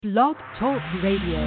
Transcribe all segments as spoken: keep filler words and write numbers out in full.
Blog Talk Radio.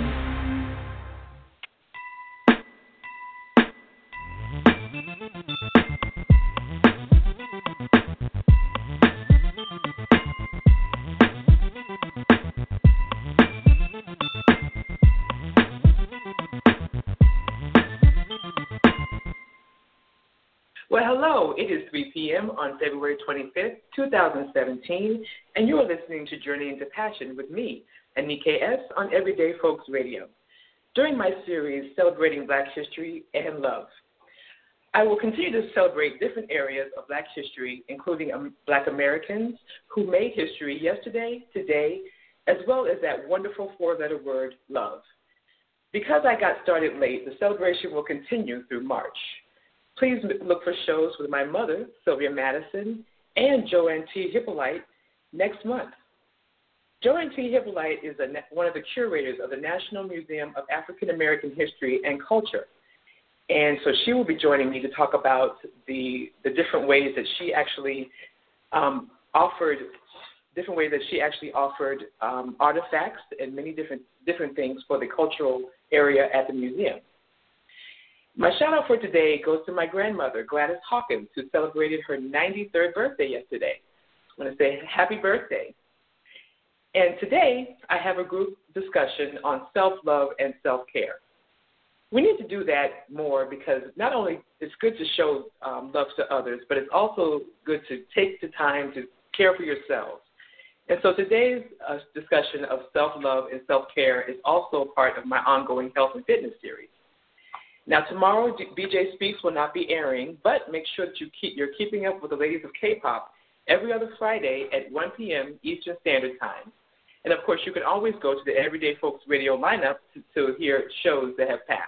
Well, hello. It is three p.m. on February twenty-fifth, twenty seventeen, and you are listening to Journey into Passion with me, Anike S., on Everyday Folks Radio. During my series, Celebrating Black History and Love, I will continue to celebrate different areas of Black history, including um, Black Americans who made history yesterday, today, as well as that wonderful four-letter word, love. Because I got started late, the celebration will continue through March. Please look for shows with my mother, Sylvia Madison, and Joanne T. Hippolyte next month. Joanne T. Hippolyte is a, one of the curators of the National Museum of African American History and Culture. And so she will be joining me to talk about the, the different ways that she actually um, offered different ways that she actually offered um, artifacts and many different different things for the cultural area at the museum. My shout-out for today goes to my grandmother, Gladys Hawkins, who celebrated her ninety-third birthday yesterday. I want to say happy birthday. And today, I have a group discussion on self-love and self-care. We need to do that more because not only it's good to show um, love to others, but it's also good to take the time to care for yourselves. And so today's uh, discussion of self-love and self-care is also part of my ongoing health and fitness series. Now, tomorrow, B J Speaks will not be airing, but make sure that you keep, you're keeping up with the ladies of K-pop every other Friday at one p.m. Eastern Standard Time. And, of course, you can always go to the Everyday Folks Radio lineup to, to hear shows that have passed.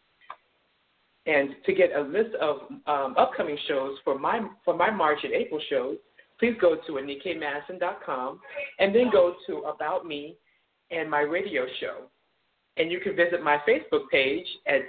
And to get a list of um, upcoming shows for my for my March and April shows, please go to anike madison dot com and then go to About Me and my radio show. And you can visit my Facebook page at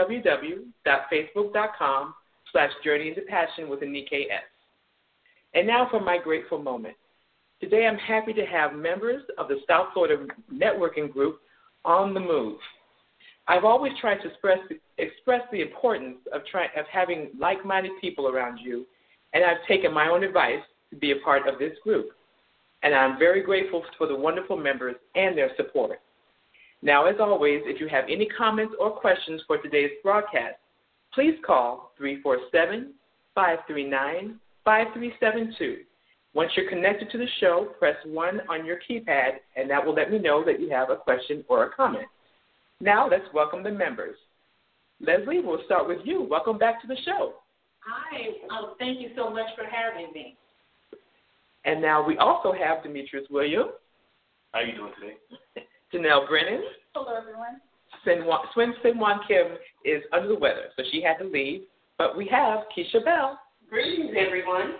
www.facebook.com slash Journey into Passion with Anike S. And now for my grateful moment. Today I'm happy to have members of the South Florida Networking Group on the move. I've always tried to express, express the importance of, try, of having like-minded people around you, and I've taken my own advice to be a part of this group. And I'm very grateful for the wonderful members and their support. Now, as always, if you have any comments or questions for today's broadcast, please call three four seven, five three nine, five three seven two. Once you're connected to the show, press one on your keypad, and that will let me know that you have a question or a comment. Now, let's welcome the members. Leslie, we'll start with you. Welcome back to the show. Hi. Um, thank you so much for having me. And now we also have Demetrius Williams. How are you doing today? Janelle Brennan. Hello, everyone. Swin Sin-Wan Kim is under the weather, so she had to leave. But we have Keisha Bell. Greetings, everyone.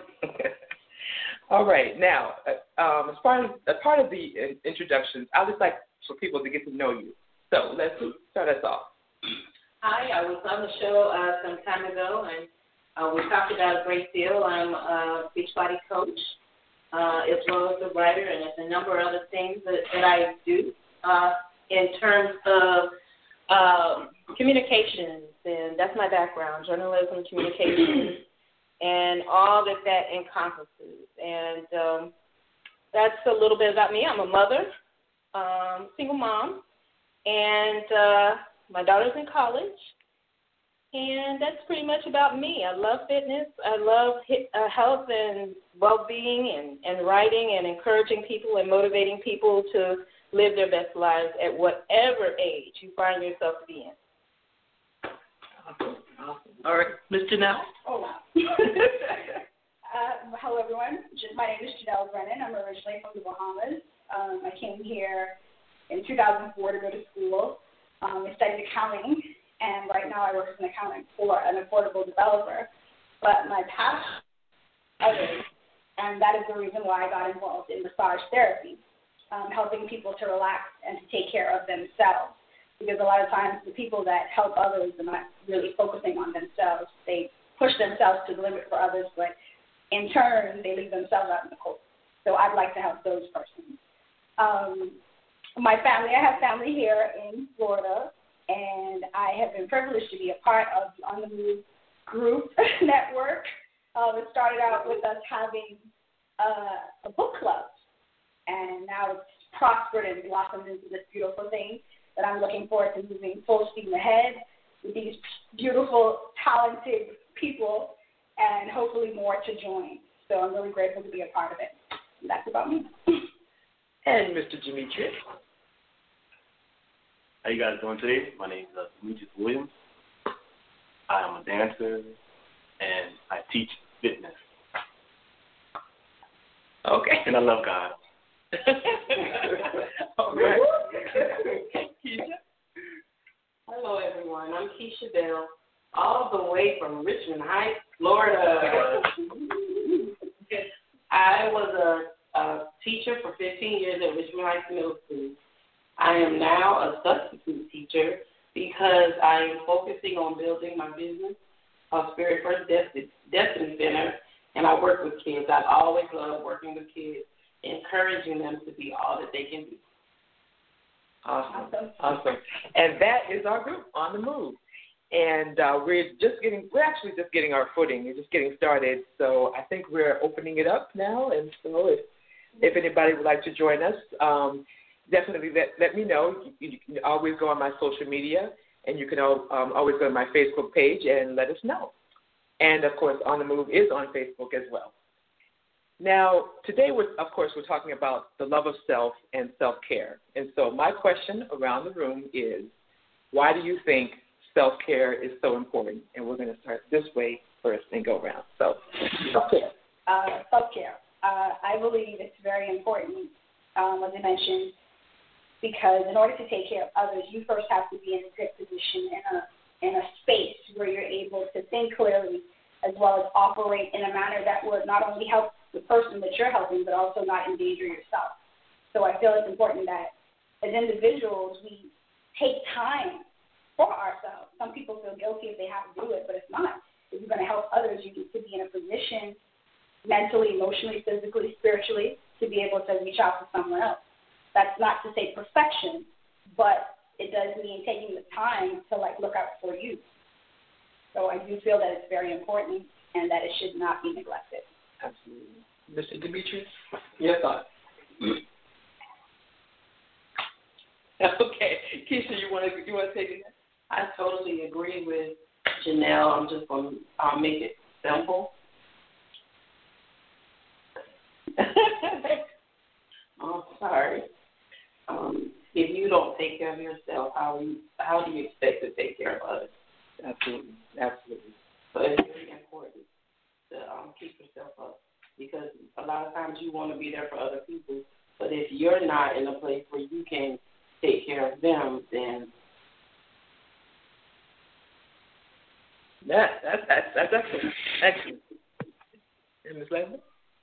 All right. Now, um, as, part of, as part of the introductions, I would just like for people to get to know you. So let's start us off. Hi. I was on the show uh, some time ago, and uh, we talked about a great deal. I'm a Beachbody coach, uh, as well as a writer, and there's a number of other things that, that I do. Uh, in terms of um, communications, and that's my background, journalism, communications, and all that that encompasses. And um, that's a little bit about me. I'm a mother, um, single mom, and uh, my daughter's in college. And that's pretty much about me. I love fitness. I love hit, uh, health and well-being and, and writing and encouraging people and motivating people to live their best lives at whatever age you find yourself to be in. Awesome. Awesome. All right, Miz Janelle. Oh, wow. uh, hello, everyone. My name is Janelle Brennan. I'm originally from the Bahamas. Um, I came here in two thousand four to go to school. Um, I studied accounting, and right now I work as an accountant for an affordable developer. But my passion is others, and that is the reason why I got involved in massage therapy. Um, helping people to relax and to take care of themselves. Because a lot of times the people that help others are not really focusing on themselves. They push themselves to the limit for others, but in turn, they leave themselves out in the cold. So I'd like to help those persons. Um, my family, I have family here in Florida, and I have been privileged to be a part of the On the Move group network. Um, it started out with us having uh, a book club, and now it's prospered and blossomed into this beautiful thing that I'm looking forward to moving full steam ahead with these beautiful, talented people, and hopefully more to join. So I'm really grateful to be a part of it. And that's about me. And Mister Demetrius. How you guys doing today? My name is uh, Demetrius Williams. I am a dancer, and I teach fitness. Okay. And I love God. All right. Keisha? Hello, everyone. I'm Keisha Bell, all the way from Richmond Heights, Florida. I was a, a teacher for fifteen years at Richmond Heights Middle School. I am now a substitute teacher because I am focusing on building my business, uh, Spirit First Destiny, Destiny Center, and I work with kids. I've always loved working with kids, encouraging them to be all that they can be. Awesome. Awesome. And that is our group, On the Move. And uh, we're just getting, we're actually just getting our footing. We're just getting started. So I think we're opening it up now. And so if, if anybody would like to join us, um, definitely let, let me know. You, you can always go on my social media, and you can um, always go to my Facebook page and let us know. And, of course, On the Move is on Facebook as well. Now, today, we're, of course, we're talking about the love of self and self-care. And so my question around the room is, why do you think self-care is so important? And we're going to start this way first and go around. So, self-care. Uh, self-care. Uh, I believe it's very important, um, as I mentioned, because in order to take care of others, you first have to be in a good position, in a in a space where you're able to think clearly, as well as operate in a manner that would not only help the person that you're helping, but also not endanger yourself. So I feel it's important that as individuals, we take time for ourselves. Some people feel guilty if they have to do it, but it's not. If you're going to help others, you need to be in a position mentally, emotionally, physically, spiritually, to be able to reach out to someone else. That's not to say perfection, but it does mean taking the time to, like, look out for you. So I do feel that it's very important and that it should not be neglected. Absolutely. Mister Demetrius, your thoughts? Okay. Keisha, you want to you want to take it next? I totally agree with Janelle. I'm just going to I'll make it simple. Oh, sorry. Um, if you don't take care of yourself, how you, how do you expect to take care of others? Absolutely. Absolutely. So it's really important to um, keep yourself up, because a lot of times you want to be there for other people, but if you're not in a place where you can take care of them, then that, that's, that's, that's excellent. Excellent. And Miz Leslie?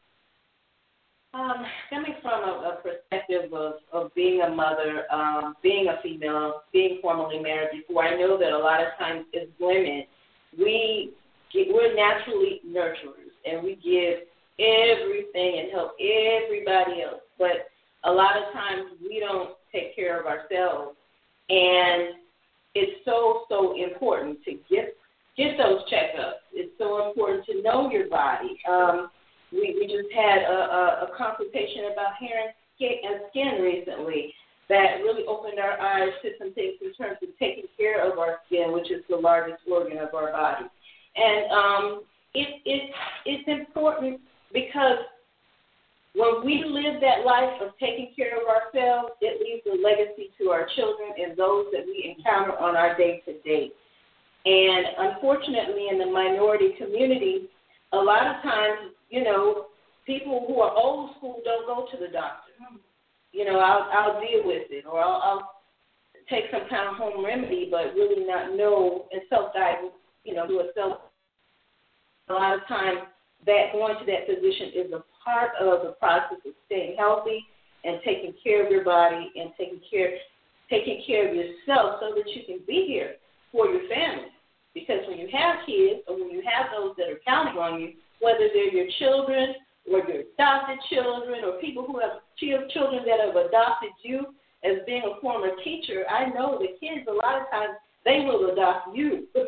Um, coming from a, a perspective of, of being a mother, um, being a female, being formerly married before, I know that a lot of times as women, we get, we're naturally nurturers, and we give everything and help everybody else. But a lot of times we don't take care of ourselves, and it's so, so important to get get those checkups. It's so important to know your body. Um, We, we just had a, a, a consultation about hair and skin, and skin recently that really opened our eyes to some things in terms of taking care of our skin, which is the largest organ of our body. And um, it, it, it's important because when we live that life of taking care of ourselves, it leaves a legacy to our children and those that we encounter on our day-to-day. And unfortunately, in the minority community, a lot of times, you know, people who are old school don't go to the doctor. You know, I'll, I'll deal with it, or I'll, I'll take some kind of home remedy, but really not know and self-diagnose, you know, do a self. A lot of times, that going to that physician is a part of the process of staying healthy and taking care of your body and taking care, taking care of yourself so that you can be here for your family. Because when you have kids, or when you have those that are counting on you, whether they're your children or your adopted children or people who have children that have adopted you, as being a former teacher, I know the kids, a lot of times, they will adopt you. They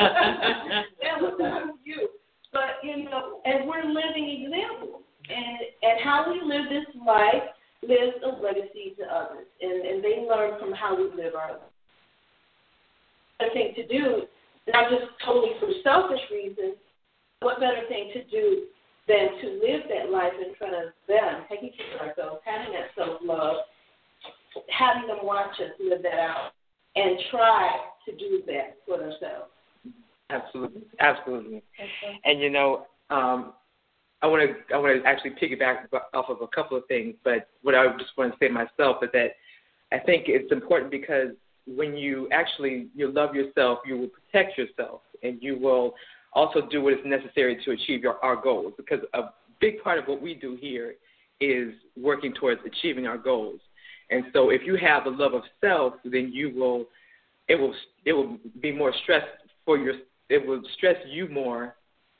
will adopt you. But, you know, and we're living examples. And, and how we live this life lives a legacy to others. And, and they learn from how we live our life. The thing to do, not just totally for selfish reasons, what better thing to do than to live that life in front of them, taking care of ourselves, having that self-love, having them watch us live that out, and try to do that for themselves. Absolutely, absolutely. Okay. And you know, um, I want to I want to actually piggyback off of a couple of things, but what I just want to say myself is that I think it's important because when you actually you love yourself, you will protect yourself, and you will also do what is necessary to achieve your, our goals. Because a big part of what we do here is working towards achieving our goals. And so, if you have the love of self, then you will it will it will be more stress for your it will stress you more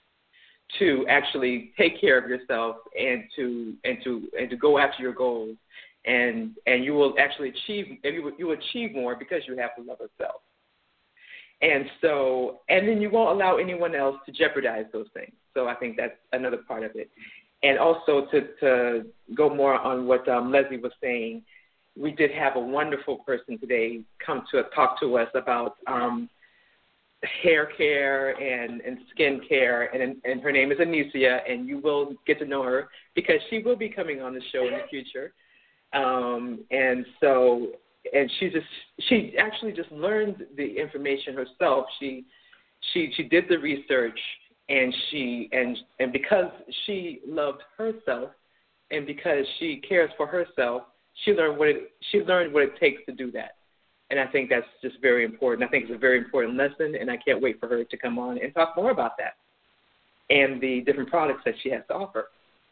to actually take care of yourself and to and to and to go after your goals. And and you will actually achieve you will, you will achieve more because you have the love of self. And so, and then you won't allow anyone else to jeopardize those things. So I think that's another part of it. And also to, to go more on what um, Leslie was saying, we did have a wonderful person today come to talk to us about um, hair care and, and skin care, and, and her name is Anicia, and you will get to know her because she will be coming on the show in the future. Um, and so... And she just she actually just learned the information herself. She she she did the research, and she and and because she loved herself, and because she cares for herself, she learned what it she learned what it takes to do that. And I think that's just very important. I think it's a very important lesson, and I can't wait for her to come on and talk more about that and the different products that she has to offer.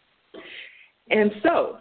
And so.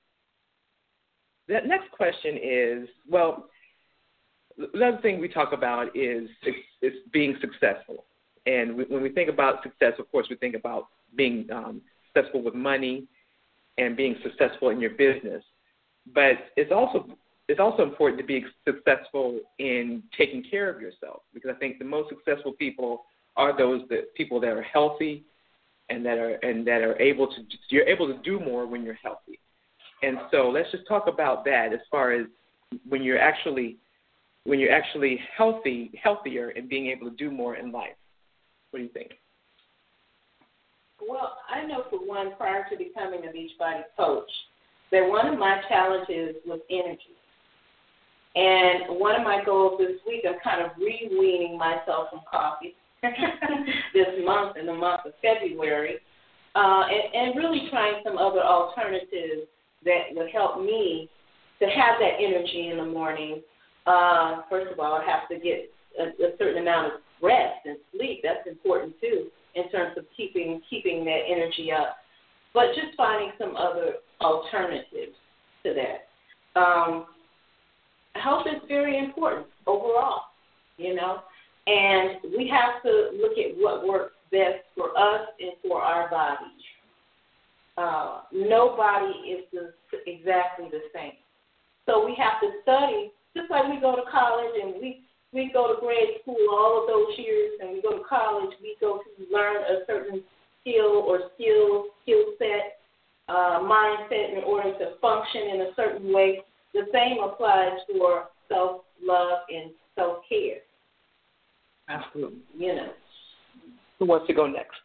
That next question is, well, the other thing we talk about is, is being successful. And we, when we think about success, of course, we think about being um, successful with money and being successful in your business. But it's also it's also important to be successful in taking care of yourself, because I think the most successful people are those that people that are healthy and that are and that are able to you're able to do more when you're healthy. And so let's just talk about that as far as when you're actually when you're actually healthy, healthier, and being able to do more in life. What do you think? Well, I know for one, prior to becoming a Beachbody coach, that one of my challenges was energy. And one of my goals this week, I'm kind of re-weaning myself from coffee this month, in the month of February, uh, and, and really trying some other alternatives that would help me to have that energy in the morning. Uh, first of all, I have to get a, a certain amount of rest and sleep. That's important too in terms of keeping keeping that energy up. But just finding some other alternatives to that. Um, health is very important overall, you know, and we have to look at what works best for us and for our bodies. Uh, nobody is the, exactly the same. So we have to study, just like we go to college and we, we go to grade school all of those years, and we go to college, we go to learn a certain skill or skill, skill set, uh, mindset in order to function in a certain way. The same applies for self-love and self-care. Absolutely. You know. Who wants to go next?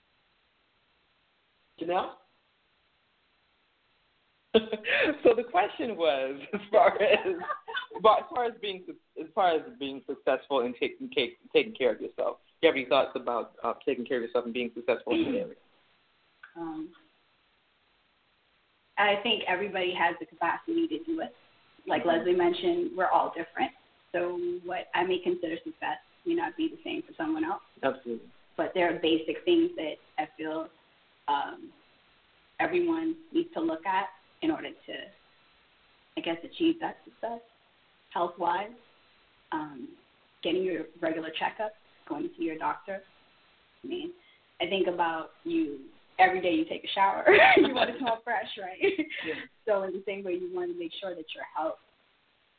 Janelle? So the question was, as far as as far as being as far as being successful in taking taking care of yourself, do you have any thoughts about uh, taking care of yourself and being successful in that area? Um, I think everybody has the capacity to do it. Like mm-hmm. Leslie mentioned, we're all different. So what I may consider success may not be the same for someone else. Absolutely. But there are basic things that I feel um, everyone needs to look at in order to, I guess, achieve that success, health-wise. Um, getting your regular checkups, going to see your doctor. I mean, I think about you, every day you take a shower, you want to smell fresh, right? Yeah. So in the same way, you want to make sure that your health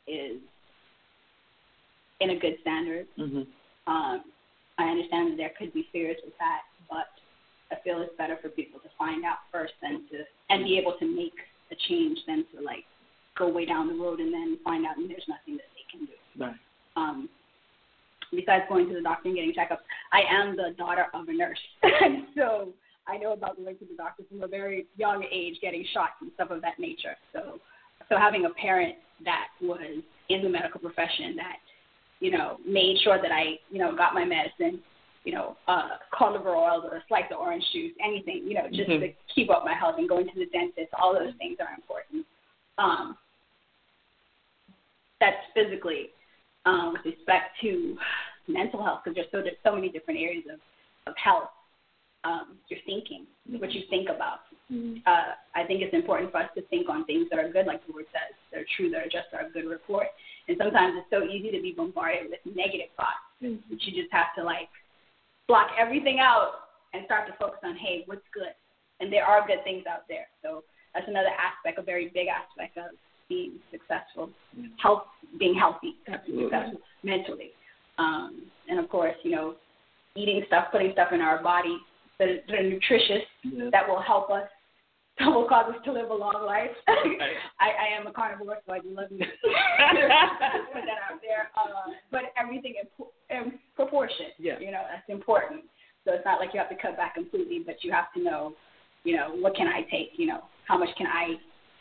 is in a good standard. Mm-hmm. Um, I understand that there could be fears with that, but I feel it's better for people to find out first than to and be able to make a change than to like go way down the road and then find out and there's nothing that they can do. Right. Um, besides going to the doctor and getting checkups, I am the daughter of a nurse, and so I know about going to the doctor from a very young age, getting shots and stuff of that nature. So, so having a parent that was in the medical profession that, you know, made sure that I, you know, got my medicine, you know, uh, cod liver oil or a slice of orange juice, anything, you know, just mm-hmm. to keep up my health and going to the dentist, all those things are important. Um, that's physically. Um, with respect to mental health, because there's so, there's so many different areas of, of health, um, your thinking, mm-hmm. what you think about. Mm-hmm. Uh, I think it's important for us to think on things that are good, like the word says, that are true, that are just, are a good report. And sometimes it's so easy to be bombarded with negative thoughts, mm-hmm. that you just have to, like, block everything out and start to focus on, hey, what's good? And there are good things out there. So that's another aspect, a very big aspect of being successful, mm-hmm. health, being healthy, successful mentally. Um, and, of course, you know, eating stuff, putting stuff in our body that, that are nutritious, mm-hmm. that will help us, that will cause us to live a long life. I, I am a carnivore, so I do love you. Put that out there. Uh, but everything in, in proportion, yeah. you know, that's important. So it's not like you have to cut back completely, but you have to know, you know, what can I take, you know, how much can I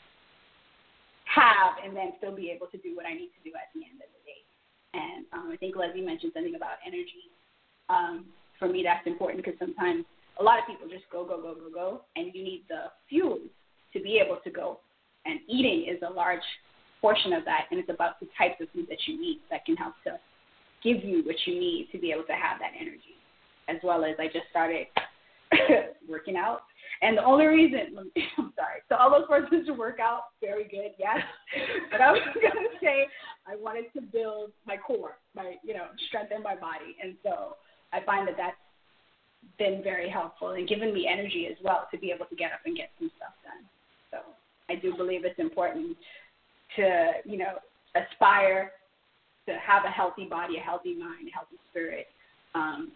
have and then still be able to do what I need to do at the end of the day. And um, I think Leslie mentioned something about energy. Um, for me, that's important because sometimes a lot of people just go, go, go, go, go, and you need the fuel to be able to go. And eating is a large portion of that, and it's about the types of food that you eat that can help to give you what you need to be able to have that energy, as well as I just started working out. And the only reason, I'm sorry, so all those persons to work out, very good, yes. But I was going to say I wanted to build my core, my, you know, strengthen my body. And so I find that that's been very helpful and given me energy as well to be able to get up and get some stuff done. So I do believe it's important to, you know, aspire to have a healthy body, a healthy mind, a healthy spirit. Um,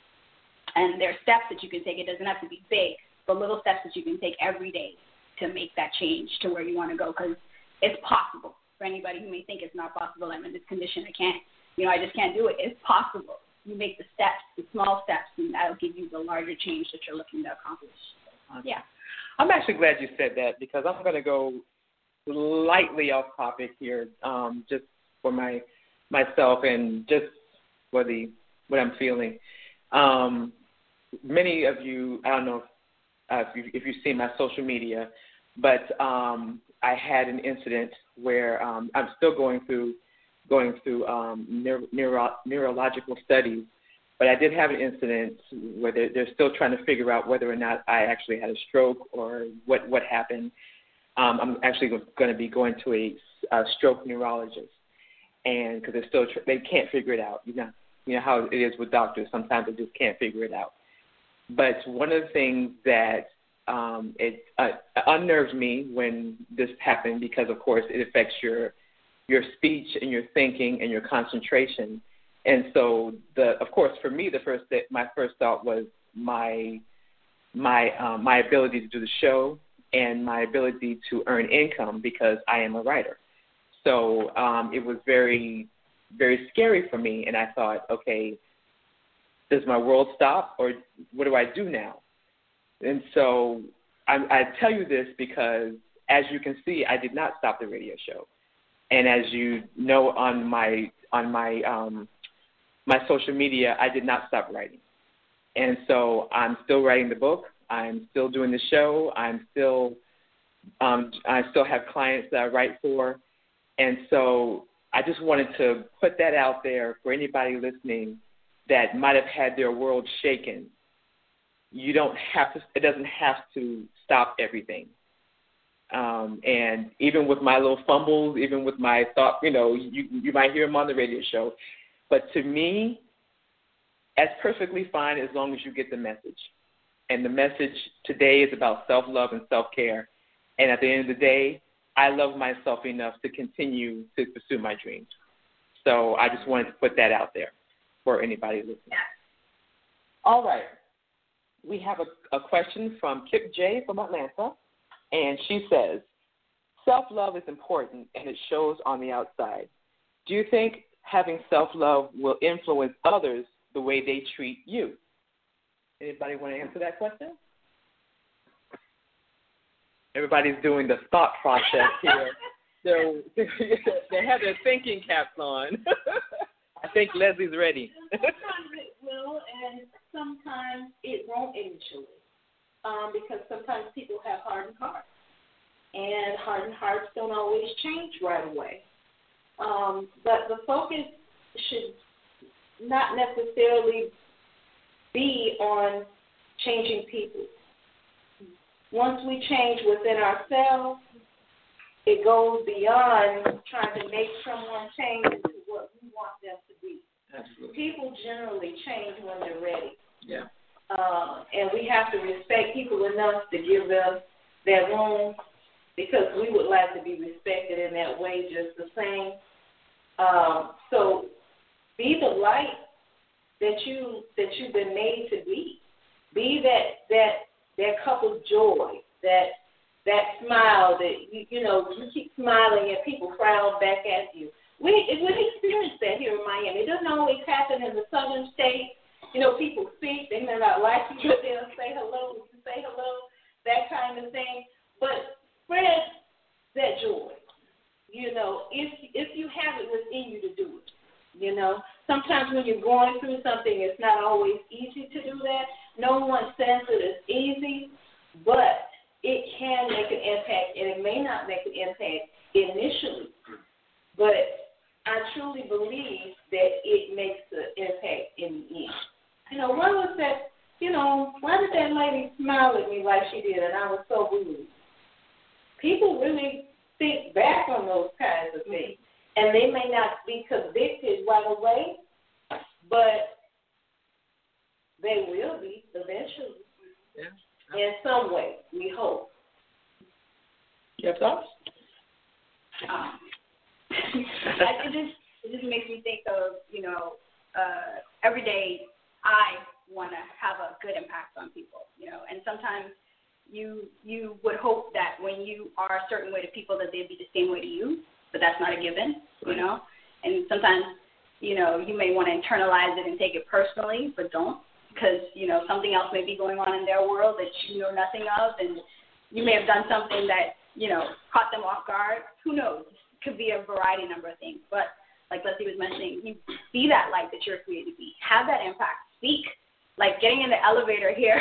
and there are steps that you can take. It doesn't have to be big, but little steps that you can take every day to make that change to where you want to go, because it's possible. For anybody who may think it's not possible, I'm in this condition, I can't, you know, I just can't do it. It's possible. You make the steps, the small steps, and that'll give you the larger change that you're looking to accomplish. So, yeah. I'm actually glad you said that because I'm going to go slightly off topic here, um, just for my myself and just for the what I'm feeling. Um, many of you, I don't know if Uh, if, you, if you've seen my social media, but um, I had an incident where um, I'm still going through going through um, neuro, neuro, neurological studies, but I did have an incident where they're, they're still trying to figure out whether or not I actually had a stroke or what, what happened. Um, I'm actually going to be going to a, a stroke neurologist, and because they're still they can't figure it out. You know, you know how it is with doctors. Sometimes they just can't figure it out. But one of the things that um, it uh, unnerves me when this happened, because of course it affects your your speech and your thinking and your concentration. And so, the of course, for me, the first th- my first thought was my my um, my ability to do the show and my ability to earn income because I am a writer. So um, it was very very scary for me, and I thought, okay, does my world stop, or what do I do now? And so I, I tell you this because, as you can see, I did not stop the radio show, and as you know on my on my um, my social media, I did not stop writing, and so I'm still writing the book. I'm still doing the show. I'm still um, I still have clients that I write for, and so I just wanted to put that out there for anybody listening that might have had their world shaken. You don't have to, it doesn't have to stop everything. Um, and even with my little fumbles, even with my thought, you know, you, you might hear them on the radio show. But to me, that's perfectly fine as long as you get the message. And the message today is about self-love and self-care. And at the end of the day, I love myself enough to continue to pursue my dreams. So I just wanted to put that out there for anybody listening. Yeah. All right. We have a, a question from Kip J. from Atlanta, and she says, self-love is important, and it shows on the outside. Do you think having self-love will influence others the way they treat you? Anybody want to answer that question? Everybody's doing the thought process here. So they have their thinking caps on. I think Leslie's ready. Sometimes it will, and sometimes it won't initially, um, because sometimes people have hardened hearts, and hardened hearts don't always change right away. Um, but the focus should not necessarily be on changing people. Once we change within ourselves, it goes beyond trying to make someone change into what we want them to be. Absolutely. People generally change when they're ready. Yeah. Uh, and we have to respect people enough to give them their room, because we would like to be respected in that way just the same. Um, so be the light that you that you've been made to be. Be that that that cup of joy, that that smile that you you know you keep smiling and people frown back at you. We we experience that here in Miami. It doesn't always happen in the southern states. You know, people speak, they may not like you, but they'll say hello, you say hello, that kind of thing. But spread that joy. You know, if if you have it within you to do it. You know, sometimes when you're going through something, it's not always easy to do that. No one says it is easy, but it can make an impact, and it may not make an impact initially. But I truly believe that it makes an impact in the end. You know, why was that, you know, why did that lady smile at me like she did and I was so rude? People really think back on those kinds of things. And they may not be convicted right away, but they will be eventually. Yeah. In some way, we hope. You have thoughts? Um, I, it just it just makes me think of, you know, uh, every day I want to have a good impact on people, you know, and sometimes you you would hope that when you are a certain way to people that they'd be the same way to you, but that's not a given, you know, and sometimes, you know, you may want to internalize it and take it personally, but don't, because, you know, something else may be going on in their world that you know nothing of, and you may have done something that, you know, caught them off guard. Who knows? It could be a variety number of things, but like Leslie was mentioning, you be that light that you're created to be. Have that impact. Speak. Like getting in the elevator here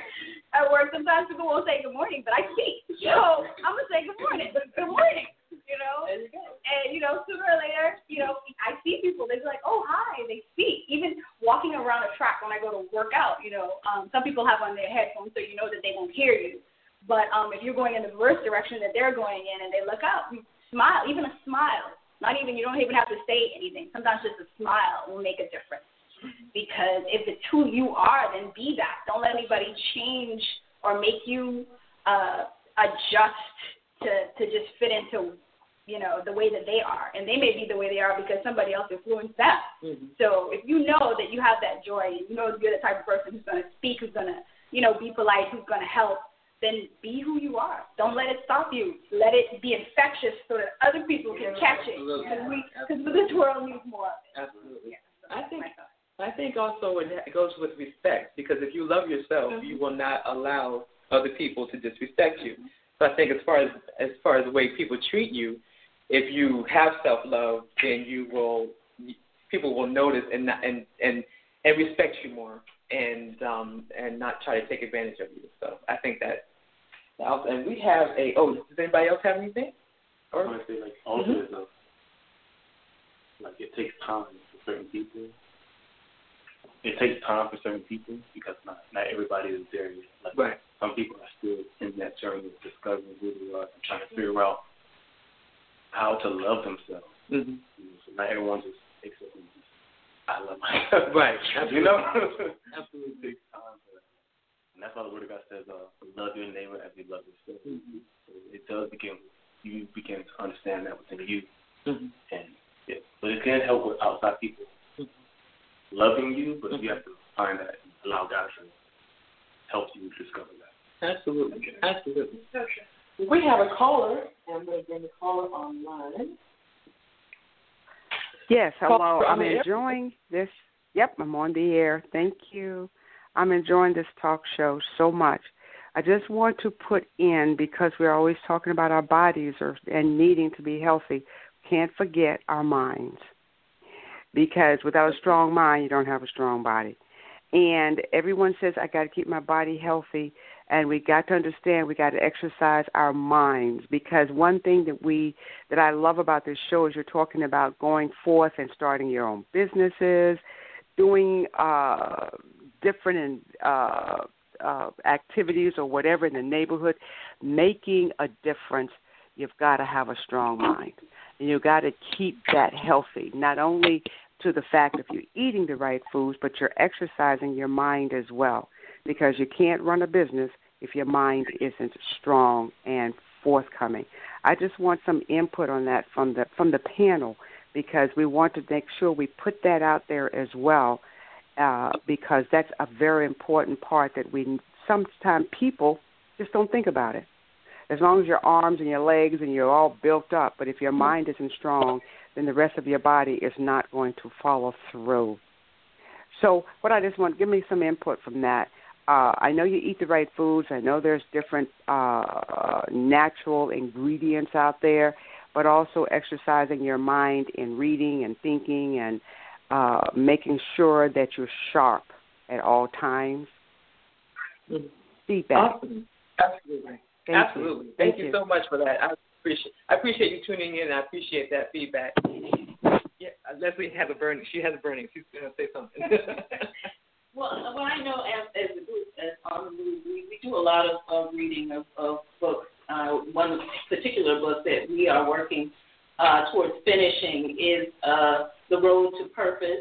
at work, sometimes people won't say good morning, but I speak. So I'm going to say good morning. Good morning, you know. There you go. And, you know, sooner or later, you know, I see people, they're like, oh, hi, they speak. Even walking around a track when I go to work out, you know, um, some people have on their headphones so you know that they won't hear you. But um, if you're going in the reverse direction that they're going in and they look up, you smile, even a smile. Not even, you don't even have to say anything. Sometimes just a smile will make a difference. Because if it's who you are, then be that. Don't let anybody change or make you uh, adjust to, to just fit into, you know, the way that they are. And they may be the way they are because somebody else influenced them. Mm-hmm. So if you know that you have that joy, and you know you're the type of person who's going to speak, who's going to, you know, be polite, who's going to help, then be who you are. Don't let it stop you. Let it be infectious so that other people can catch it. Because this world needs more of it. Absolutely. Yeah, so I think I think also it goes with respect, because if you love yourself, mm-hmm. you will not allow other people to disrespect you. Mm-hmm. So I think as far as as far as the way people treat you, if you have self-love, then you will people will notice and and and, and respect you more, and um, and not try to take advantage of you. So I think that. And we have a oh, does anybody else have anything? Or? I want to say like also mm-hmm. is a, like it takes time for certain people. It takes time for certain people because not not everybody is there yet. Like right. Some people are still in that journey of discovering who they are and trying to figure out how to love themselves. Mm-hmm. You know, so not everyone just takes up and just, I love myself. Right. You know? Absolutely. It takes time for that. And that's why the Word of God says, uh, love your neighbor as you love yourself. Mm-hmm. So it does begin with you begin to understand that within you. Mm-hmm. And yeah, but it can help with outside people mm-hmm. loving you, but mm-hmm. you have to find that and allow God to help you discover that. Absolutely, absolutely. We have a caller, and I'm going to bring the caller online. Yes, hello. Caller, I'm enjoying this. Yep, I'm on the air. Thank you. I'm enjoying this talk show so much. I just want to put in, because we're always talking about our bodies or, and needing to be healthy, can't forget our minds. Because without a strong mind, you don't have a strong body. And everyone says, I got to keep my body healthy. And we got to understand we got to exercise our minds, because one thing that we that I love about this show is you're talking about going forth and starting your own businesses, doing uh, different uh, uh, activities or whatever in the neighborhood, making a difference. You've got to have a strong mind, and you've got to keep that healthy, not only to the fact that you're eating the right foods, but you're exercising your mind as well. Because you can't run a business if your mind isn't strong and forthcoming. I just want some input on that from the from the panel, because we want to make sure we put that out there as well, uh, because that's a very important part that we sometimes people just don't think about it. As long as your arms and your legs and you're all built up, but if your mind isn't strong, then the rest of your body is not going to follow through. So what I just want, give me some input from that. Uh, I know you eat the right foods. I know there's different uh, natural ingredients out there, but also exercising your mind in reading and thinking and uh, making sure that you're sharp at all times. Mm-hmm. Feedback. Awesome. Absolutely. Thank Absolutely. You. Thank, Thank you you so much for that. I appreciate I appreciate you tuning in. I appreciate that feedback. Yeah, Leslie has a burning. She has a burning. She's going to say something. Well, what I know as, as a group, as um, we, we do a lot of, of reading of, of books. Uh, one particular book that we are working uh, towards finishing is uh, The Road to Purpose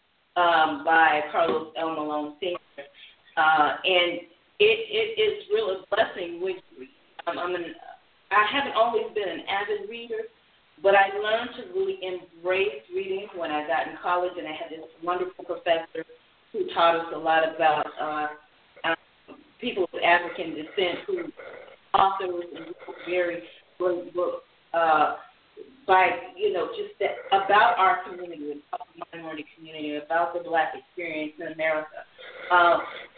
um, by Carlos L. Malone Senior Uh, and it, it is really a blessing with me. Um, I'm an, I haven't always been an avid reader, but I learned to really embrace reading when I got in college, and I had this wonderful professor who taught us a lot about uh, uh, people of African descent, who authors and very great books uh, by, you know, just that, about our community, about the minority community, about the Black experience in America. Uh,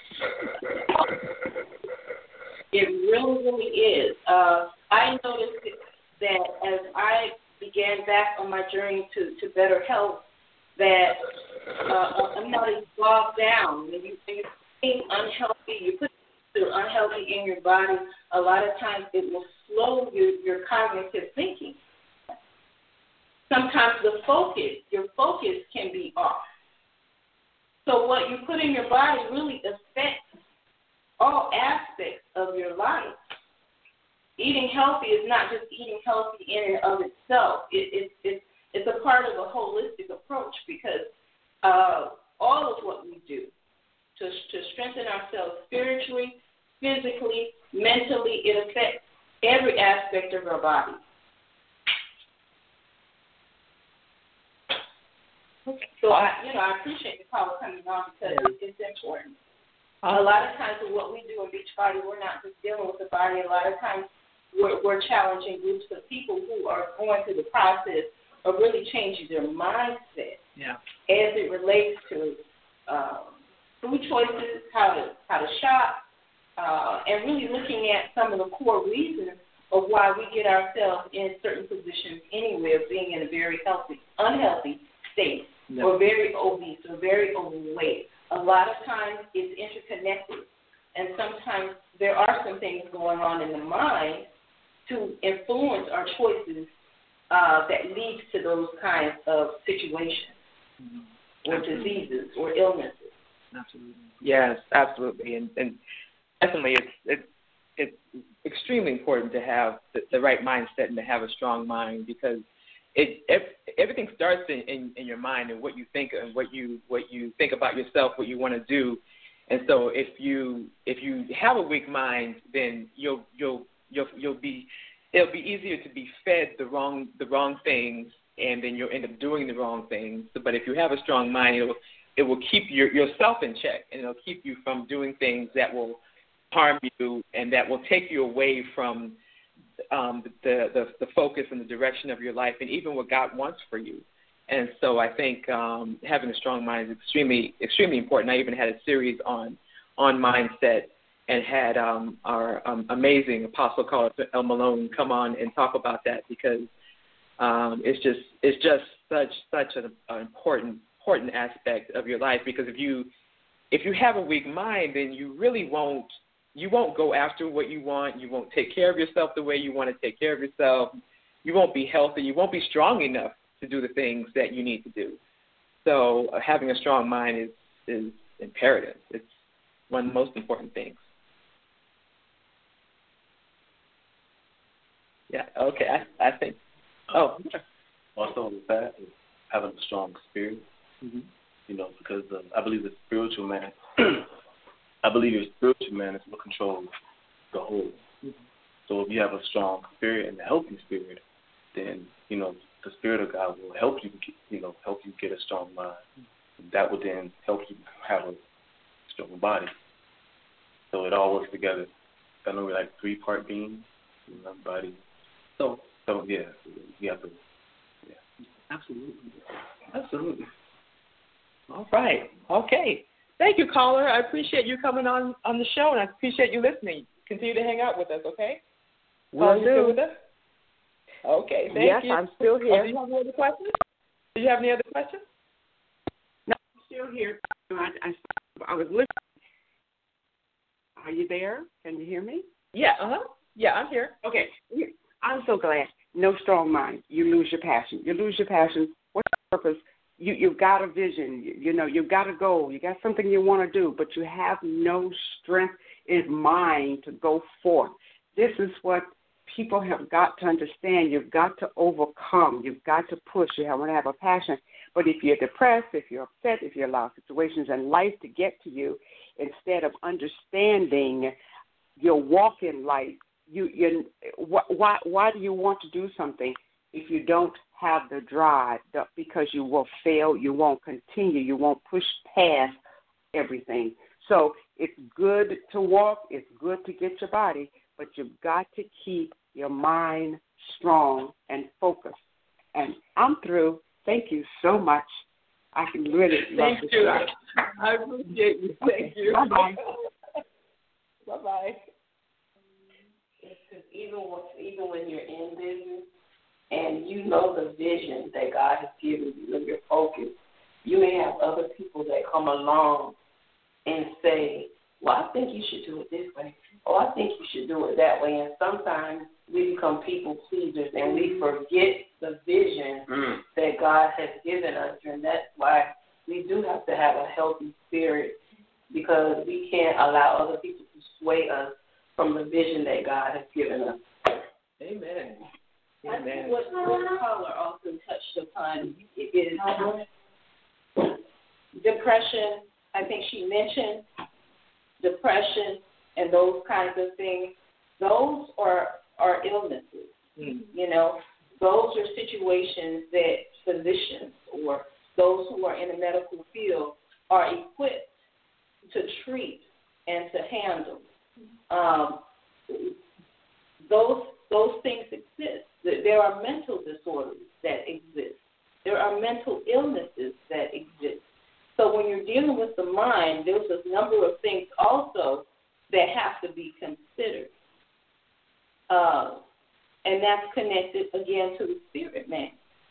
it really, really is. Uh, I noticed that as I began back on my journey to, to better health, that uh, I'm not as bogged down. When you, when you're being unhealthy, you put the unhealthy in your body, a lot of times it will slow your, your cognitive thinking. Sometimes the focus, your focus can be off. So what you put in your body really affects all aspects of your life. Eating healthy is not just eating healthy in and of itself. It, it, it, it's a part of a holistic approach, because uh, all of what we do to, to strengthen ourselves spiritually, physically, mentally, it affects every aspect of our body. So, I, you know, I appreciate the call coming on, because yeah. it's important. A lot of times with what we do in Beachbody, we're not just dealing with the body. A lot of times we're, we're challenging groups of people who are going through the process of really changing their mindset yeah. as it relates to um, food choices, how to how to shop, uh, and really looking at some of the core reasons of why we get ourselves in certain positions anyway, of being in a very healthy, unhealthy state, yeah. or very obese, or very overweight. A lot of times it's interconnected, and sometimes there are some things going on in the mind to influence our choices uh, that leads to those kinds of situations, mm-hmm. or absolutely. Diseases or illnesses. Absolutely. Yes, absolutely, and, and definitely it's it's it's extremely important to have the, the right mindset and to have a strong mind, because it, it everything starts in, in, in your mind and what you think and what you what you think about yourself, what you want to do. And so if you if you have a weak mind, then you'll you'll you'll you'll be it'll be easier to be fed the wrong the wrong things, and then you'll end up doing the wrong things. But if you have a strong mind, it will it will keep your yourself in check, and it'll keep you from doing things that will harm you and that will take you away from um, the, the the focus and the direction of your life, and even what God wants for you. And so I think um, having a strong mind is extremely extremely important. I even had a series on on mindset, and had um, our um, amazing apostle caller El Malone come on and talk about that, because um, it's just it's just such such an, an important important aspect of your life. Because if you if you have a weak mind, then you really won't you won't go after what you want. You won't take care of yourself the way you want to take care of yourself. You won't be healthy. You won't be strong enough to do the things that you need to do. So uh, having a strong mind is is imperative. It's one of the most important things. Yeah, okay, I, I think. Oh, also with that is having a strong spirit. Mm-hmm. You know, because uh, I believe the spiritual man, I believe your spiritual man is what controls the whole. Mm-hmm. So if you have a strong spirit and a healthy spirit, then, you know, the Spirit of God will help you, you know, help you get a strong mind. Mm-hmm. That will then help you have a strong body. So it all works together. I know we're like three-part beings, you know, body. So, so yeah, you have to, yeah. Absolutely. Absolutely. All right. Okay. Thank you, caller. I appreciate you coming on, on the show, and I appreciate you listening. Continue to hang out with us, okay? Will do. Still with us? Okay, thank yes, you. Yes, I'm still here. Oh, do you have any other questions? Do you have any other questions? No, I'm still here. I, I, I was listening. Are you there? Can you hear me? Yeah, uh-huh. Yeah, I'm here. Okay. I'm so glad. No strong mind. You lose your passion. You lose your passion. What's the purpose? You, you've got a vision. You, you know, you've got a goal. You got something you want to do, but you have no strength in mind to go forth. This is what people have got to understand. You've got to overcome. You've got to push. You have to have a passion. But if you're depressed, if you're upset, if you allow situations in life to get to you, instead of understanding your walk in life, you, you why why do you want to do something if you don't have the drive? Because you will fail. You won't continue. You won't push past everything. So it's good to walk. It's good to get your body, but you've got to keep your mind strong and focused. And I'm through. Thank you so much. I can really love Thank this you. show. I appreciate you. Thank okay. you. Bye-bye. Bye-bye. Because even when, even when you're in business and you know the vision that God has given you and your focus, you may have other people that come along and say, well, I think you should do it this way. Oh, I think you should do it that way. And sometimes we become people pleasers and we forget the vision mm. that God has given us. And that's why we do have to have a healthy spirit, because we can't allow other people to sway us from the vision that God has given us. Amen. I Amen. think what the caller also touched upon is depression. I think she mentioned depression and those kinds of things. Those are, are illnesses. Mm. You know, those are situations that physicians or those who are in the medical field are equipped to treat and to handle. Um, those those things exist. There are mental disorders that exist. There are mental illnesses that exist. So when you're dealing with the mind, there's a number of things also that have to be considered. Um, and that's connected, again, to the spirit man.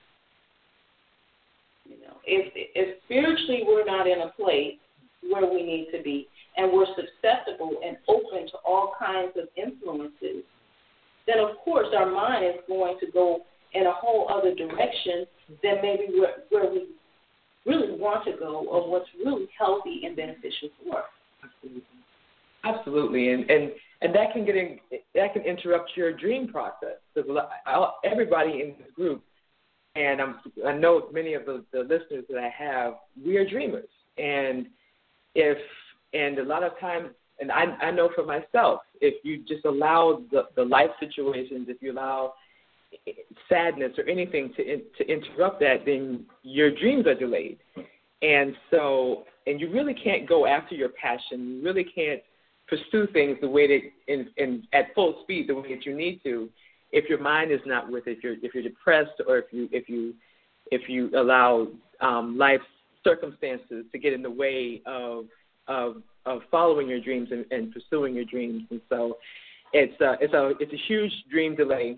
You know, if, if spiritually we're not in a place where we need to be, and we're susceptible and open to all kinds of influences, then of course our mind is going to go in a whole other direction than maybe where, where we really want to go, or what's really healthy and beneficial for us. Absolutely. Absolutely, and and and that can get in, that can interrupt your dream process, because everybody in this group, and I'm, I know many of the, the listeners that I have, we are dreamers, and if and a lot of times and I, I know for myself, if you just allow the, the life situations, if you allow sadness or anything to in, to interrupt that, then your dreams are delayed. And so, and you really can't go after your passion. You really can't pursue things the way that, in, in at full speed, the way that you need to, if your mind is not with it. If you're if you're depressed, or if you if you if you allow um, life's circumstances to get in the way of of of following your dreams and, and pursuing your dreams. And so, it's a it's a it's a huge dream delay.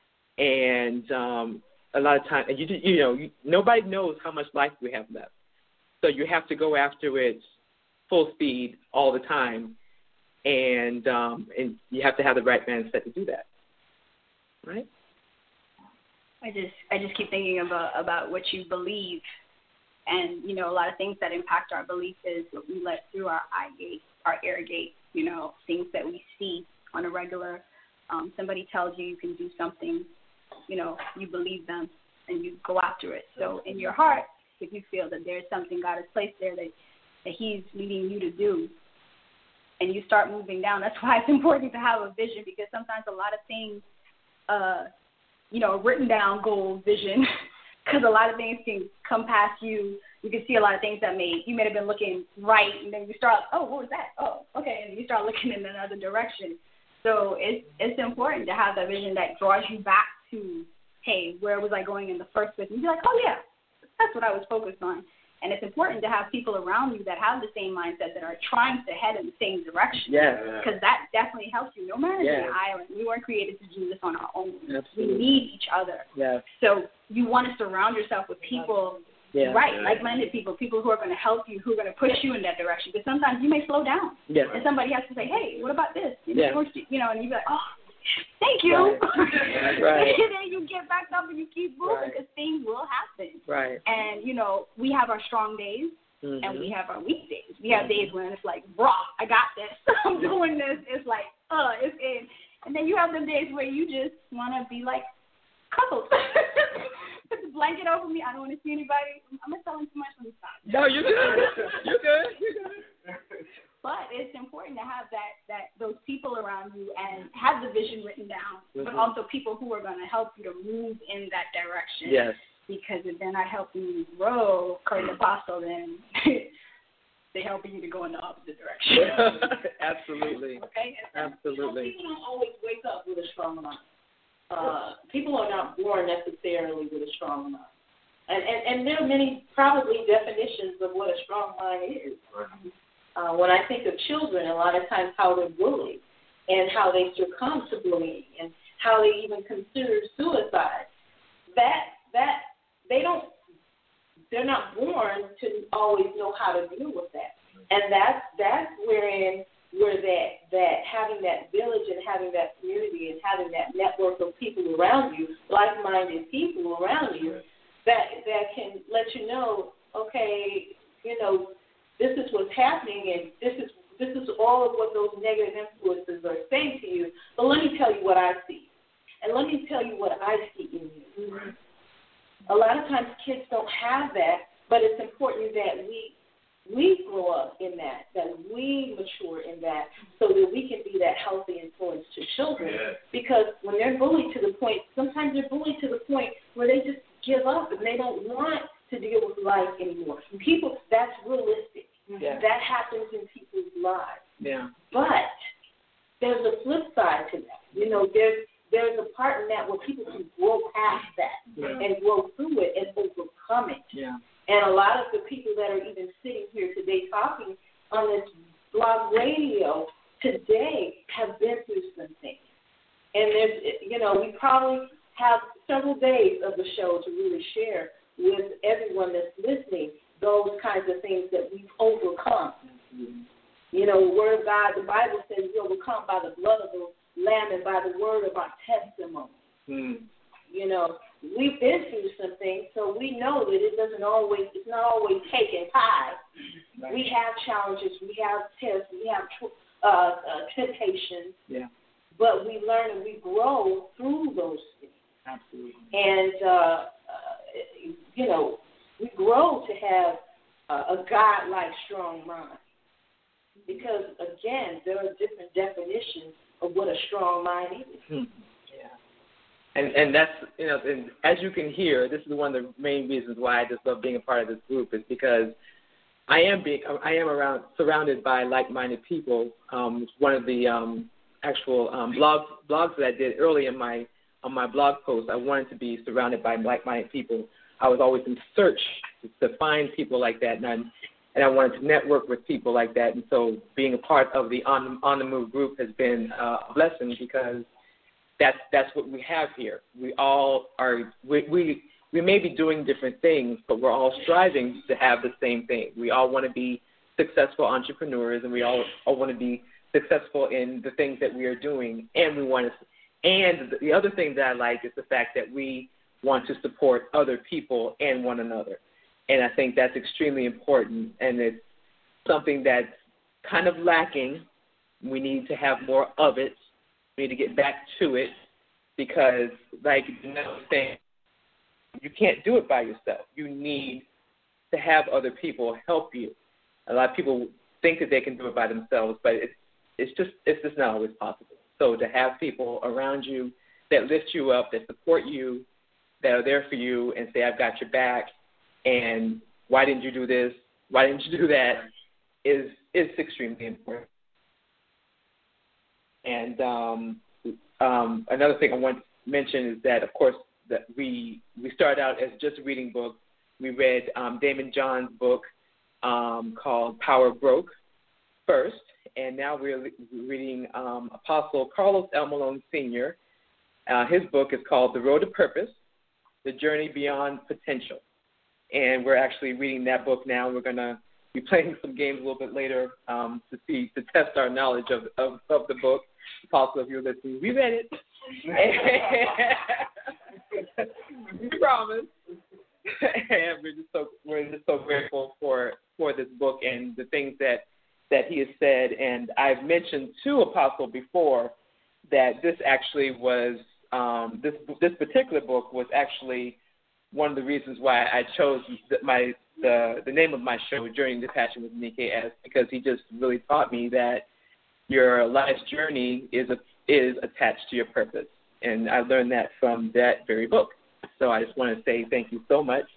And um, a lot of time, you you know, you, nobody knows how much life we have left. So you have to go after it full speed all the time, and um, and you have to have the right mindset to do that, right? I just I just keep thinking about about what you believe, and you know, a lot of things that impact our belief is what we let through our eye gate, our ear gate. You know, things that we see on a regular. Um, somebody tells you you can do something. You know, you believe them and you go after it. So in your heart, if you feel that there's something God has placed there that, that he's leading you to do, and you start moving down, that's why it's important to have a vision, because sometimes a lot of things, uh, you know, written down goal, vision, because a lot of things can come past you. You can see a lot of things that may, you may have been looking right, and then you start, oh, what was that? Oh, okay, and you start looking in another direction. So it's it's important to have that vision that draws you back to, hey, where was I going in the first place? And you'd be like, oh, yeah, that's what I was focused on. And it's important to have people around you that have the same mindset, that are trying to head in the same direction. Yeah. Because that definitely helps you. No man is yeah. an island. We weren't created to do this on our own. Absolutely. We need each other. Yeah. So you want to surround yourself with people, yeah. right, like-minded people, people who are going to help you, who are going to push you in that direction. Because sometimes you may slow down. Yeah. And somebody has to say, hey, what about this? And yeah. you know, and you be like, oh, thank you. Right. right. And then you get back up and you keep moving, because right. things will happen. Right. And, you know, we have our strong days, mm-hmm. and we have our weak days. We have mm-hmm. days when it's like, bro, I got this. I'm doing this. It's like, uh, it's in. And then you have them days where you just want to be like, cuddled. Put the blanket over me. I don't want to see anybody. I'm not telling too much on the side. No, you're good. You're good. You're good. But it's important to have that, that those people around you and have the vision written down, mm-hmm. but also people who are going to help you to move in that direction. Yes. Because if they're not helping you grow, according to Apostle, then they're helping you to go in the opposite direction. Absolutely. Okay? Absolutely. People don't always wake up with a strong mind. Uh, people are not born necessarily with a strong mind. And, and, and there are many, probably, definitions of what a strong mind is. Right. Uh, when I think of children, a lot of times how they're bullied and how they succumb to bullying and how they even consider suicide, that that they don't, they're not born to always know how to deal with that. And that's that's wherein where that that having that village and having that community and having that network of people around you, like-minded people around you, that that can let you know, okay, you know, this is what's happening, and this is this is all of what those negative influences are saying to you. But let me tell you what I see, and let me tell you what I see in you. Mm-hmm. A lot of times kids don't have that, but it's important that we we grow up in that, that we mature in that, so that we can be that healthy influence to children. Yeah. Because when they're bullied to the point, sometimes they're bullied to the point where they just give up and they don't want to deal with life anymore. People, that's realistic. Yeah. That happens in people's lives. Yeah. But there's a flip side to that. You know, there's there's a part in that where people can grow past that yeah. and grow through it and overcome it. Yeah. And a lot of the people that are even sitting here today talking on this blog radio today have been through some things. And there's, you know, we probably have several days of the show to really share with everyone that's listening those kinds of things that we've overcome. Mm-hmm. You know, the Word of God, the Bible says we overcome by the blood of the Lamb and by the word of our testimony. Mm. You know, we've been through some things, so we know that it doesn't always, it's not always cake and pie. Right. We have challenges, we have tests, we have uh, uh, temptations. Yeah. But we learn and we grow through those things. Absolutely. And, uh, uh, you know, we grow to have uh, a God-like strong mind. because, again, there are different definitions of what a strong mind is. Hmm. Yeah. And and that's, you know, and as you can hear, this is one of the main reasons why I just love being a part of this group is because I am being, I am around surrounded by like-minded people. Um, it's one of the um, actual um, blogs blogs that I did early in my on my blog post. I wanted to be surrounded by like-minded people. I was always in search to find people like that, and I, and I wanted to network with people like that. And so, being a part of the On On the Move group has been uh, a blessing because that's that's what we have here. We all are we. we We may be doing different things, but we're all striving to have the same thing. We all want to be successful entrepreneurs, and we all, all want to be successful in the things that we are doing. And we want to. And the other thing that I like is the fact that we want to support other people and one another. And I think that's extremely important, and it's something that's kind of lacking. We need to have more of it. We need to get back to it because, like you know, saying. You can't do it by yourself. You need to have other people help you. A lot of people think that they can do it by themselves, but it's it's just it's just not always possible. So to have people around you that lift you up, that support you, that are there for you, and say, "I've got your back," and why didn't you do this? Why didn't you do that? Is is extremely important. And um, um, another thing I want to mention is that, of course, that we we started out as just reading books. We read um, Damon John's book um, called Power Broke first, and now we're reading um, Apostle Carlos L. Malone Senior Uh, his book is called The Road to Purpose, The Journey Beyond Potential. And we're actually reading that book now. We're going to be playing some games a little bit later um, to see to test our knowledge of, of, of the book. Apostle, if you're listening, we read it. We promise. And we're just so we're just so grateful for, for this book and the things that, that he has said. And I've mentioned to Apostle before that this actually was um, this this particular book was actually one of the reasons why I chose my the the name of my show, Journeying to Passion with N K S, because he just really taught me that your life's journey is a, is attached to your purpose. And I learned that from that very book. So I just want to say thank you so much.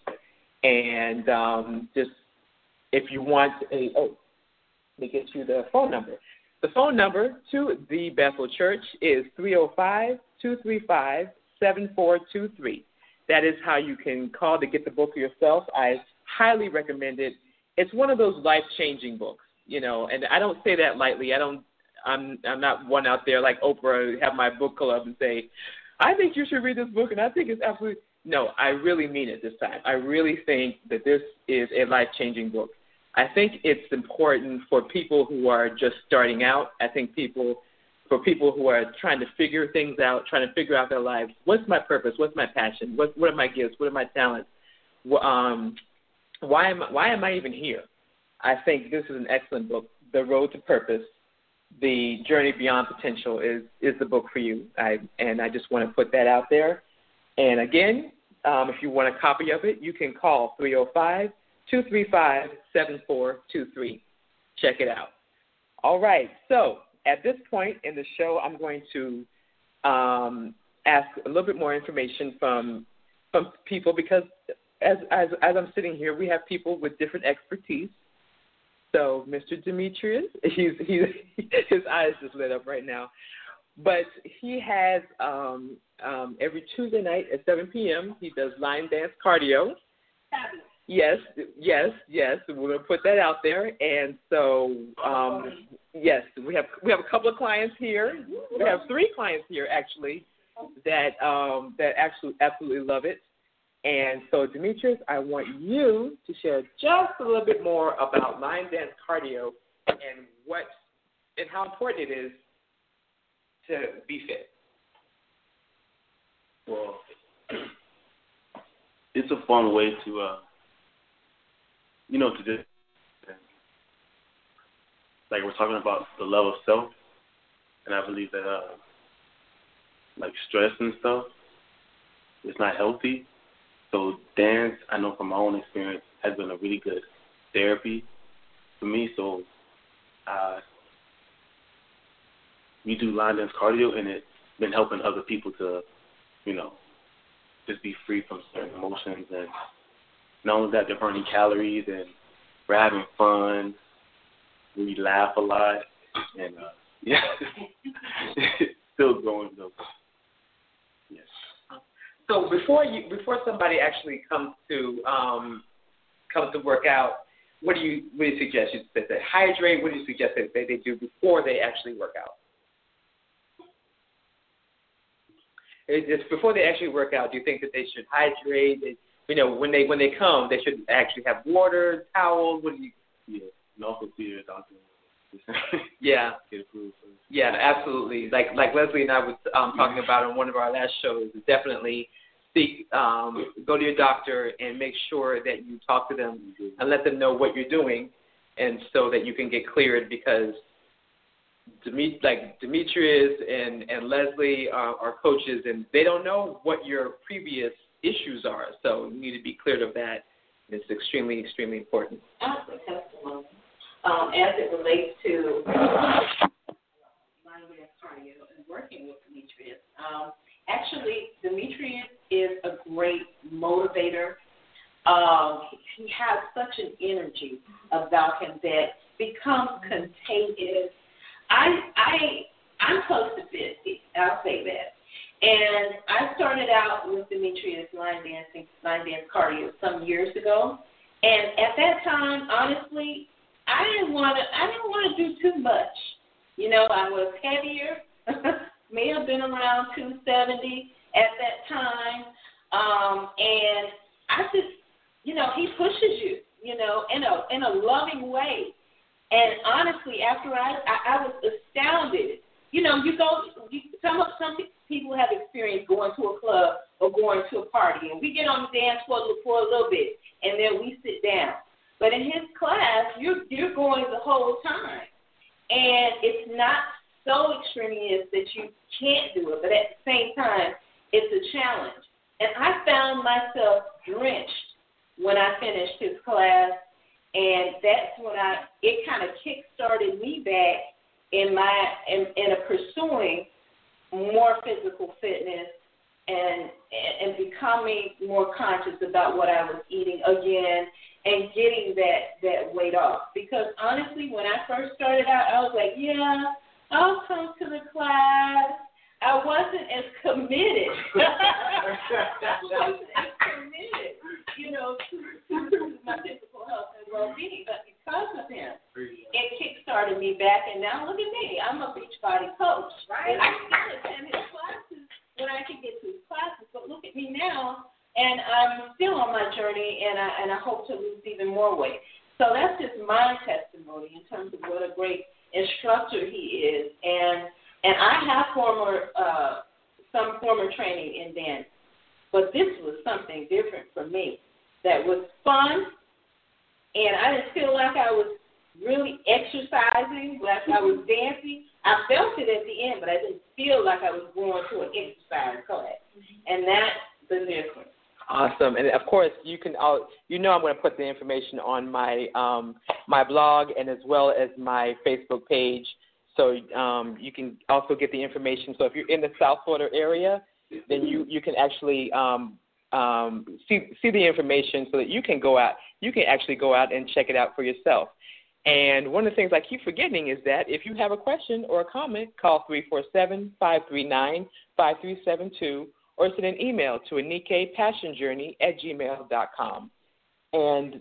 And um, just if you want a, oh, let me get you the phone number. The phone number to the Bethel Church is three oh five, two three five, seven four two three. That is how you can call to get the book yourself. I highly recommend it. It's one of those life-changing books, you know, and I don't say that lightly. I don't I'm I'm not one out there like Oprah, have my book club and say, I think you should read this book, and I think it's absolutely – no, I really mean it this time. I really think that this is a life-changing book. I think it's important for people who are just starting out. I think people – for people who are trying to figure things out, trying to figure out their lives, what's my purpose, what's my passion, what, what are my gifts, what are my talents, um, why am, why am I even here? I think this is an excellent book, The Road to Purpose. The Journey Beyond Potential is, is the book for you, I, and I just want to put that out there. And again, um, if you want a copy of it, you can call three oh five, two three five, seven four two three. Check it out. All right, so at this point in the show, I'm going to um, ask a little bit more information from from people because as, as as I'm sitting here, we have people with different expertise. So, Mister Demetrius, he's, he's, his eyes just lit up right now. But he has, um, um, every Tuesday night at seven p.m., he does line dance cardio. Fabulous. Yes, yes, yes. We're going to put that out there. And so, um, yes, we have we have a couple of clients here. We have three clients here, actually, that um, that actually absolutely love it. And so, Demetrius, I want you to share just a little bit more about line dance cardio and what and how important it is to be fit. Well, it's a fun way to, uh, you know, to just, like we're talking about the love of self, and I believe that, uh, like stress and stuff, it's not healthy. So dance, I know from my own experience, has been a really good therapy for me. So uh, we do line dance cardio, and it's been helping other people to, you know, just be free from certain emotions. And not only that, they're burning calories, and we're having fun. We laugh a lot, and uh, yeah, it's still going though. Yes. So before you, before somebody actually comes to um, comes to work out, what do you what do you suggest? You that they hydrate. What do you suggest that they, they do before they actually work out? It's before they actually work out. Do you think that they should hydrate? They, you know, when they when they come, they should actually have water, towels. What do you? Yeah, and also see your doctor. Yeah. Get approved first. Yeah, absolutely. Like like Leslie and I was um, talking about on one of our last shows. Is definitely seek um, go to your doctor and make sure that you talk to them mm-hmm. and let them know what you're doing, and so that you can get cleared, because Demet- like Demetrius and, and Leslie are, are coaches, and they don't know what your previous issues are. So you need to be cleared of that. It's extremely, extremely important. I have a testimony um, as it relates to line dance cardio and working with Demetrius. Um, actually, Demetrius is a great motivator. Um, he has such an energy about him that becomes contagious. I, I, I'm close to fifty, I'll say that. And I started out with Demetrius line dancing, line dance cardio some years ago. And at that time, honestly, I didn't want to, I didn't want to do too much. You know, I was heavier, may have been around two seventy at that time. Um, and I just, you know, he pushes you, you know, in a, in a loving way. And honestly, after I, I, I was astounded. You know, you go, you, some of some people have experienced going to a club or going to a party, and we get on the dance floor for a little bit, and then we sit down. But in his class, you're you're going the whole time, and it's not so extraneous that you can't do it. But at the same time, it's a challenge. And I found myself drenched when I finished his class. And that's when I, it kind of kick-started me back in my, in, in a pursuing more physical fitness and, and becoming more conscious about what I was eating again and getting that, that weight off. Because honestly, when I first started out, I was like, yeah, I'll come to the class. I wasn't as committed. I wasn't as committed, you know, to, to my physical health and well-being. But because of him, it kick-started me back. And now look at me. I'm a Beachbody coach, right? I still attend his classes when I can get to his classes. But look at me now, and I'm still on my journey, and I, and I hope to lose even more weight. So that's just my testimony in terms of what a great instructor he is. And And I have former, uh, some former training in dance, but this was something different for me that was fun, and I didn't feel like I was really exercising, like I was dancing. I felt it at the end, but I didn't feel like I was going to an exercise class, and that's the difference. Awesome, and of course you can. I'll, you know, I'm going to put the information on my um, my blog and as well as my Facebook page. So um, you can also get the information. So if you're in the South Florida area, then you, you can actually um, um, see see the information so that you can go out. You can actually go out and check it out for yourself. And one of the things I keep forgetting is that if you have a question or a comment, call three four seven, five three nine, five three seven two or send an email to anike passion journey at gmail dot com. And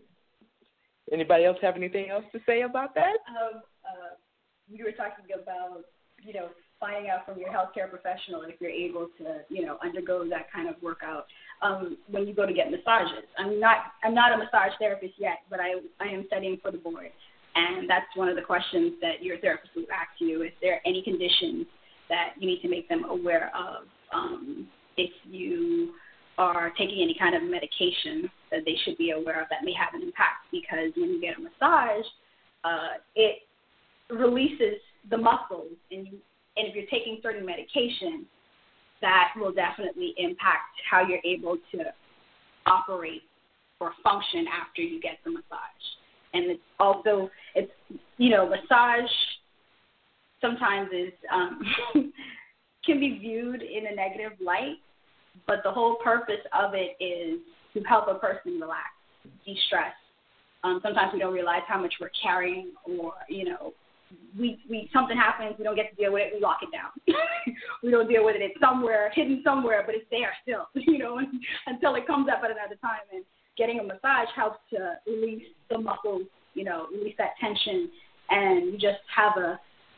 anybody else have anything else to say about that? Um, uh, you were talking about, you know, finding out from your healthcare professional if you're able to, you know, undergo that kind of workout um, when you go to get massages. I'm not I'm not a massage therapist yet, but I I am studying for the board. And that's one of the questions that your therapist will ask you. Is there any conditions that you need to make them aware of? Um, if you are taking any kind of medication that they should be aware of that may have an impact, because when you get a massage, uh, it releases the muscles, and, you, and if you're taking certain medication, that will definitely impact how you're able to operate or function after you get the massage. And it's also, it's you know, massage sometimes is um, can be viewed in a negative light, but the whole purpose of it is to help a person relax, de-stress. Um, sometimes we don't realize how much we're carrying, or, you know, we, we something happens, we don't get to deal with it, we lock it down. We don't deal with it. It's somewhere, hidden somewhere, but it's there still, you know, until it comes up at another time. And getting a massage helps to release the muscles, you know, release that tension, and you just have a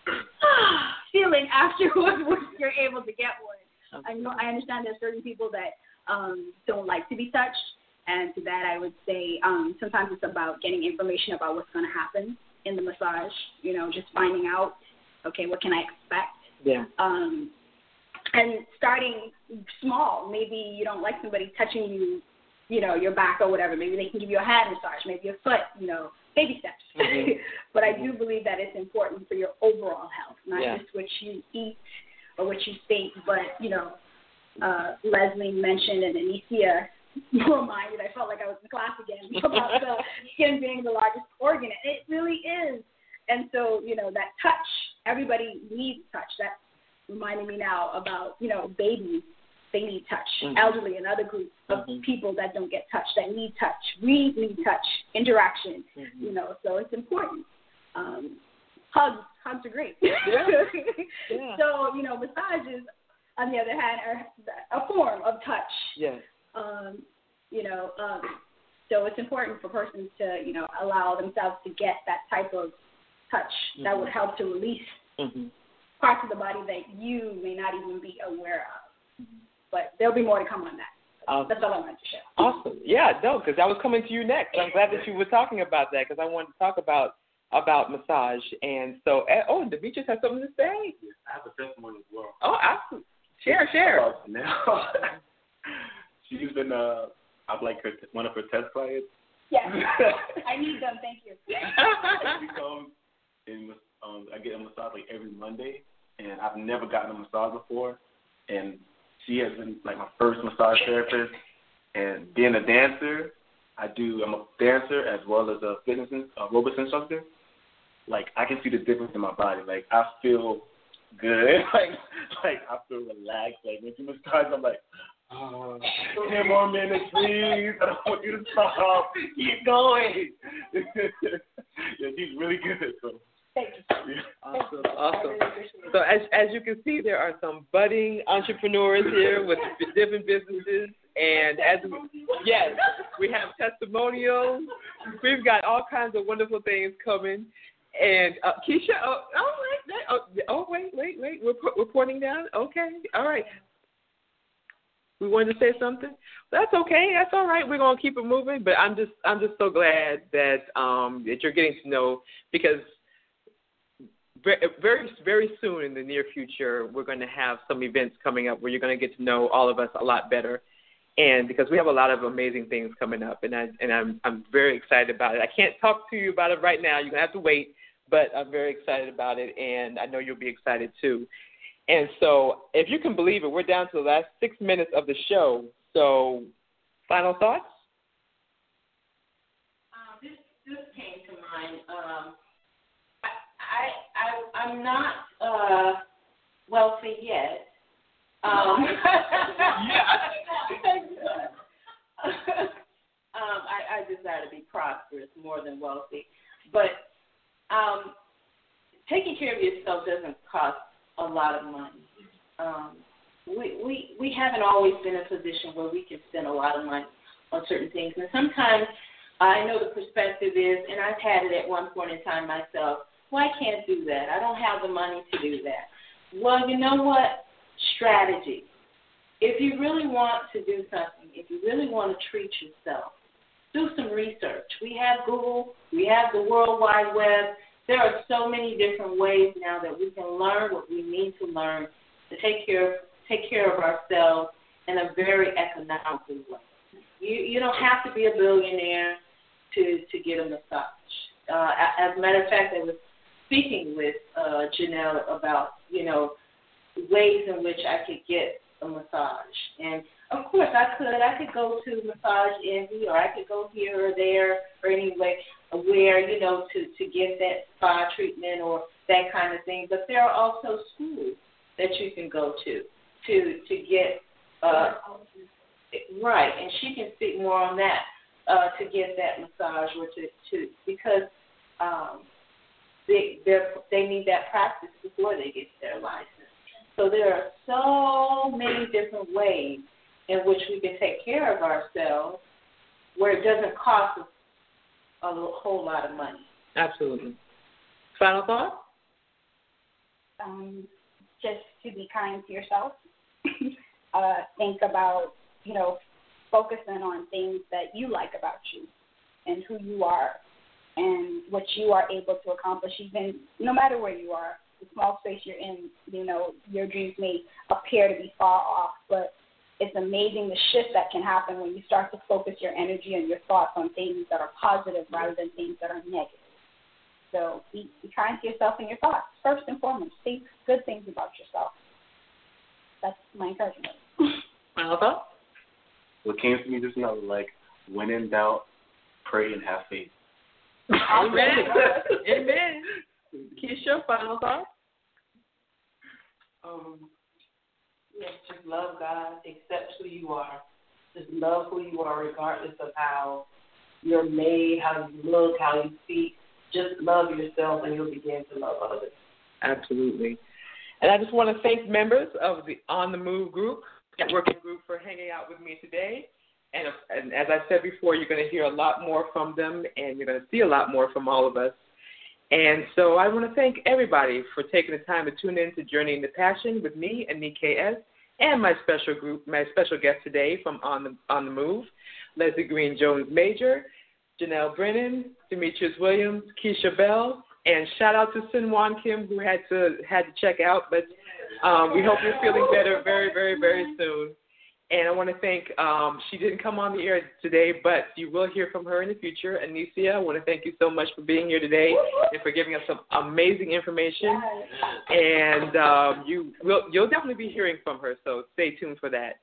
feeling afterwards when you're able to get one. I know I understand there's certain people that um, don't like to be touched, and to that I would say um, sometimes it's about getting information about what's going to happen in the massage, you know, just finding out, okay, what can I expect? Yeah. Um, and starting small. Maybe you don't like somebody touching you, you know, your back or whatever. Maybe they can give you a hand massage, maybe your foot, you know, baby steps. Mm-hmm. But I do believe that it's important for your overall health, not yeah. just what you eat or what you think, but, you know, uh, Leslie mentioned and Anicia reminded, I felt like I was in class again, about the skin being the largest organ. It really is. And so, you know, that touch, everybody needs touch. That's reminding me now about, you know, babies, they need touch. Mm-hmm. Elderly, another group of mm-hmm. people that don't get touch, that need touch. We need touch, interaction, mm-hmm. you know, so it's important. Um, hugs, hugs are great. Yeah. yeah. So, you know, massages, on the other hand, are a form of touch. Yes. Um, you know, um, so it's important for persons to, you know, allow themselves to get that type of touch mm-hmm. that would help to release mm-hmm. parts of the body that you may not even be aware of. Mm-hmm. But there'll be more to come on that. Um, That's all I wanted to share. Awesome. Yeah, no, because I was coming to you next. I'm glad that you were talking about that, because I wanted to talk about about massage. And so, oh, Demetrius has something to say. I have a testimony as well. Oh, awesome. Share, share. Now, she's been, uh, I'm like her, one of her test clients. Yes, I need them. Thank you. She comes and um, I get a massage like every Monday, and I've never gotten a massage before, and she has been like my first massage therapist. And being a dancer, I do. I'm a dancer as well as a fitness uh, aerobics instructor. Like I can see the difference in my body. Like I feel good. like like I feel relaxed. Like when you massage, I'm like, oh, ten more minutes, please. I don't want you to stop. Keep going. Yeah, she's really good. So. Thank you. Awesome, awesome. So as as you can see, there are some budding entrepreneurs here with different businesses, and as we, yes, we have testimonials. We've got all kinds of wonderful things coming. And uh, Keisha, oh, oh wait, oh, oh wait, wait, wait, we're we're pointing down. Okay, all right. We wanted to say something. That's okay. That's all right. We're gonna keep it moving. But I'm just I'm just so glad that um that you're getting to know, because very, very soon in the near future, we're going to have some events coming up where you're going to get to know all of us a lot better. And because we have a lot of amazing things coming up, and, I, and I'm, I'm very excited about it. I can't talk to you about it right now. You're going to have to wait, but I'm very excited about it, and I know you'll be excited too. And so if you can believe it, we're down to the last six minutes of the show. So final thoughts? Uh, this, this came to mind. Um, I, I, I'm not uh, wealthy yet. Um, um, I, I desire to be prosperous more than wealthy. But um, taking care of yourself doesn't cost a lot of money. Um, we, we, we haven't always been in a position where we can spend a lot of money on certain things. And sometimes I know the perspective is, and I've had it at one point in time myself, well, I can't do that. I don't have the money to do that. Well, you know what? Strategy. If you really want to do something, if you really want to treat yourself, do some research. We have Google. We have the World Wide Web. There are so many different ways now that we can learn what we need to learn to take care, take care of ourselves in a very economical way. You, you don't have to be a billionaire to, to get a massage. Uh, as a matter of fact, I was speaking with uh, Janelle about, you know, ways in which I could get a massage. And Of course, I could. I could go to Massage Envy, or I could go here or there, or anyway, where, you know, to, to get that spa treatment or that kind of thing. But there are also schools that you can go to to to get uh, right, and she can speak more on that uh, to get that massage or to, to because um, they they need that practice before they get their license. So there are so many different ways in which we can take care of ourselves where it doesn't cost us a whole lot of money. Absolutely. Final thought? Um, just to be kind to yourself. uh, think about, you know, focusing on things that you like about you and who you are and what you are able to accomplish, even no matter where you are, the small space you're in. You know, your dreams may appear to be far off, but it's amazing the shift that can happen when you start to focus your energy and your thoughts on things that are positive rather than things that are negative. So be, be kind to yourself and your thoughts. First and foremost, think good things about yourself. That's my encouragement. Final thought? What came to me just now was like, when in doubt, pray and have faith. Amen. Amen. Keisha, final thought? Um, yes, just love God, accept who you are. Just love who you are regardless of how you're made, how you look, how you speak. Just love yourself and you'll begin to love others. Absolutely. And I just want to thank members of the On the Move group, networking group, for hanging out with me today. And, and as I said before, you're going to hear a lot more from them, and you're going to see a lot more from all of us. And so I want to thank everybody for taking the time to tune in to Journey into Passion with me and N K S and my special group, my special guest today from On the On the Move, Leslie Green Jones Major, Janelle Brennan, Demetrius Williams, Keisha Bell, and shout out to Sinwan Kim, who had to had to check out, but um, we hope you're feeling better very, very, very soon. And I want to thank, um, she didn't come on the air today, but you will hear from her in the future. Anicia, I want to thank you so much for being here today and for giving us some amazing information. And um, you will, you'll definitely be hearing from her, so stay tuned for that.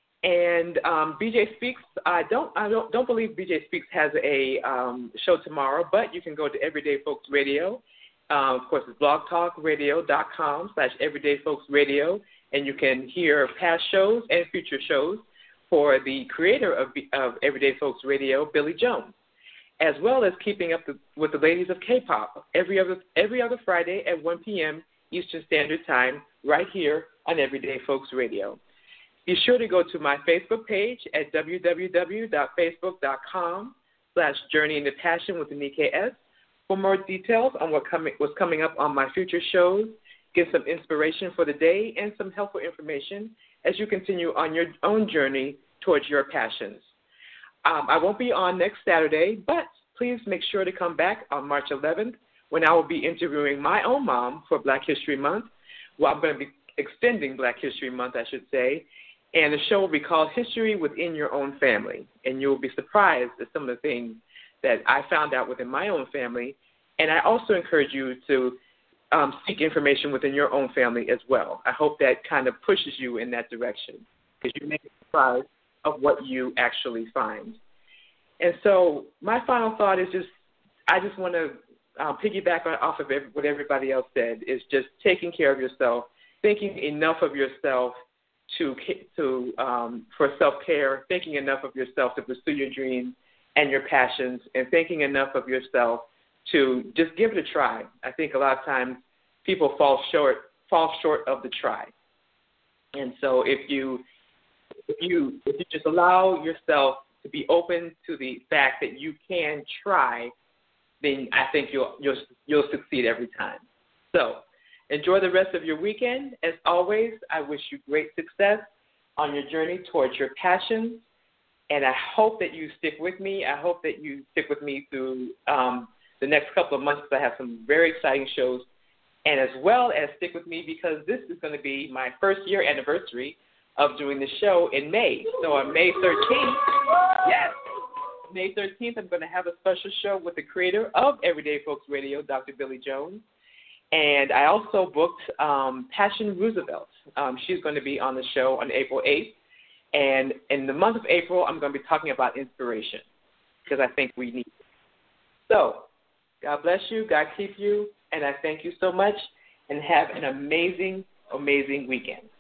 And um, B J Speaks, I don't, I don't, don't believe B J Speaks has a um, show tomorrow, but you can go to Everyday Folks Radio. Uh, of course, it's blogtalkradio.com slash Everyday Folks Radio. And you can hear past shows and future shows for the creator of, of Everyday Folks Radio, Billy Jones, as well as keeping up the, with the ladies of K-pop every other every other Friday at one p.m. Eastern Standard Time, right here on Everyday Folks Radio. Be sure to go to my Facebook page at www.facebook.com slash Journey into Passion with N K S for more details on what coming, what's coming up on my future shows. Get some inspiration for the day and some helpful information as you continue on your own journey towards your passions. Um, I won't be on next Saturday, but please make sure to come back on March eleventh when I will be interviewing my own mom for Black History Month. Well, I'm going to be extending Black History Month, I should say, and the show will be called History Within Your Own Family, and you will be surprised at some of the things that I found out within my own family, and I also encourage you to Um, seek information within your own family as well. I hope that kind of pushes you in that direction because you may be surprised of what you actually find. And so my final thought is just, I just want to uh, piggyback off of every, what everybody else said, is just taking care of yourself, thinking enough of yourself to, to um, for self-care, thinking enough of yourself to pursue your dreams and your passions, and thinking enough of yourself to just give it a try. I think a lot of times people fall short fall short of the try. And so if you if you if you just allow yourself to be open to the fact that you can try, then I think you'll you'll you'll succeed every time. So enjoy the rest of your weekend. As always, I wish you great success on your journey towards your passions. And I hope that you stick with me. I hope that you stick with me through um, the next couple of months, because I have some very exciting shows, and as well as stick with me because this is going to be my first year anniversary of doing the show in May. So on May thirteenth, yes, May thirteenth, I'm going to have a special show with the creator of Everyday Folks Radio, Doctor Billy Jones. And I also booked um, Passion Roosevelt. Um, she's going to be on the show on April eighth. And in the month of April, I'm going to be talking about inspiration because I think we need it. So, God bless you. God keep you. And I thank you so much. And have an amazing, amazing weekend.